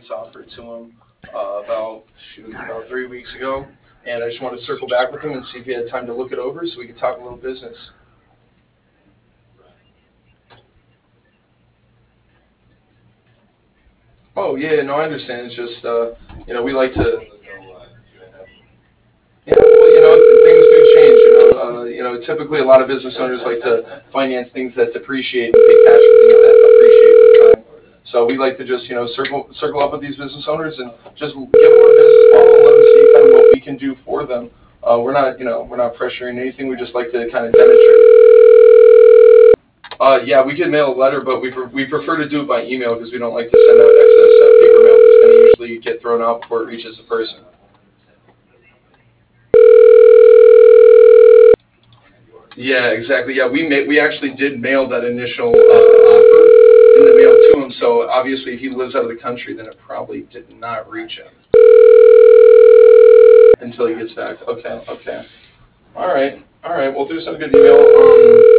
finance offer to him about 3 weeks ago, and I just wanted to circle back with him and see if he had time to look it over so we could talk a little business. Oh yeah, no, I understand. It's just we like to. Yeah, well, things do change. Typically a lot of business owners like to finance things that depreciate and pay cash for things that appreciate with time. So we like to just circle up with these business owners and just give them a business model and let them see kind of what we can do for them. We're not pressuring anything. We just like to kind of demonstrate. Yeah, we can mail a letter, but we prefer to do it by email because we don't like to send out excess paper mail that's going to usually get thrown out before it reaches the person. Yeah, exactly. Yeah, we actually did mail that initial offer in the mail to him. So obviously, if he lives out of the country, then it probably did not reach him until he gets back. Okay, okay. All right, all right. Well, there's some good email.